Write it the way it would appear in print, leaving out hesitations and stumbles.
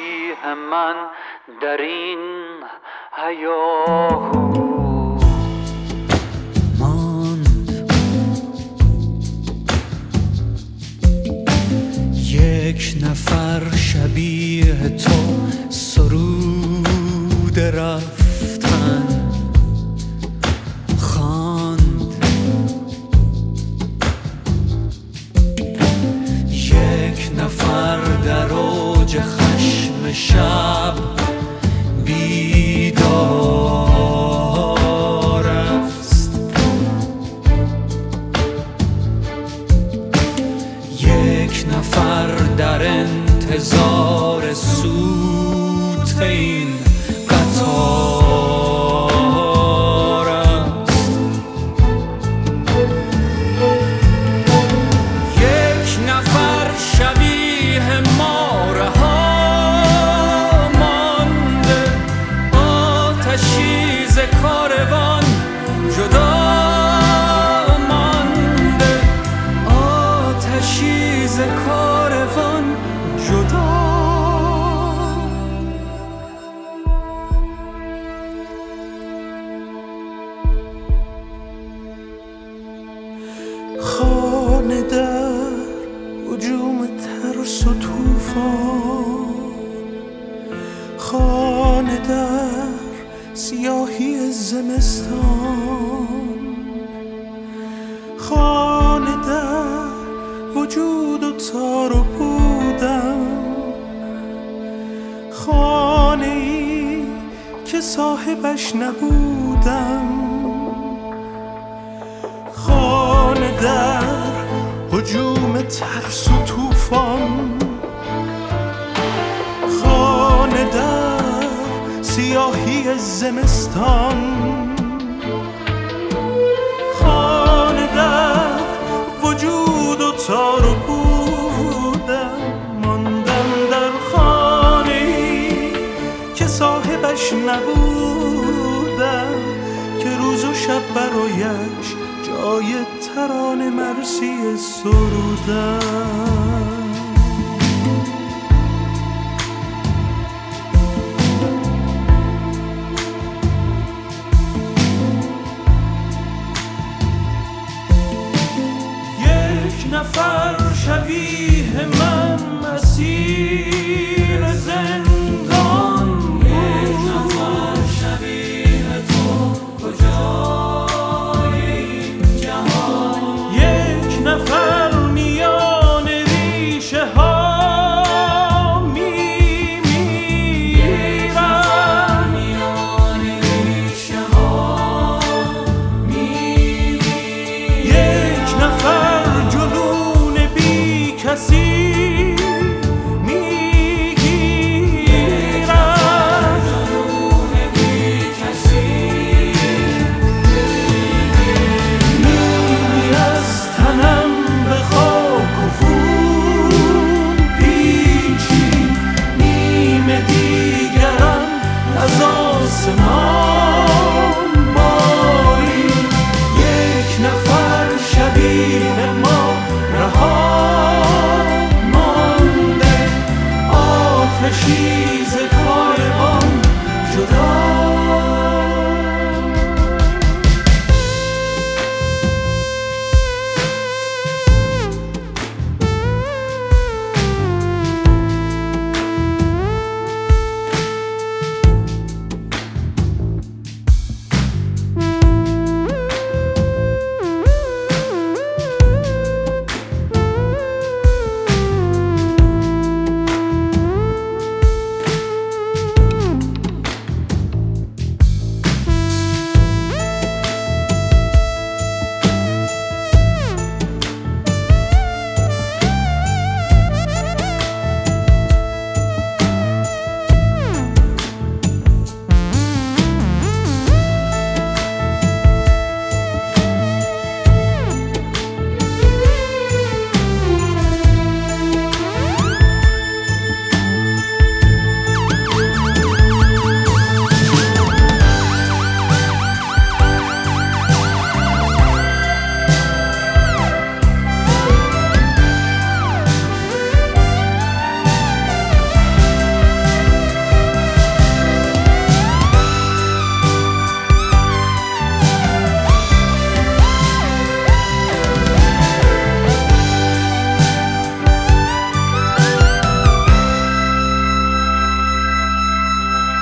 شبیه من در این هیاهو یک نفر شبیه تو سرود رفتن خواند، یک نفر در اوج خشم شب بیدار است، یک نفر در انتظار سوت این قطار است، یک نفر شبیه ما رها مانده، آتشی ز کاروان جدا مانده، آتشی ز کاروان جدا. خانه در هجوم ترس و طوفان، خانه در سیاهی زمستان، خانه در وجود و تار و پودم، خانه ای که صاحبش نبودم، خانه در هجوم ترس و طوفان، خانه در سیاهی زمستان، خانه در وجود و تار و پودم، ماندم در خانه ای که صاحبش نبودم، که روز و شب برایش جای ترانه مرسی سرودم. یک نفر شبیه من مسیر زندان بود، یک نفر شبیه تو کجای این جهان، یک نفر میان ریشه ها میمیرد، میان ریشه ها میمیرد، یک نفر جنون بی کسی she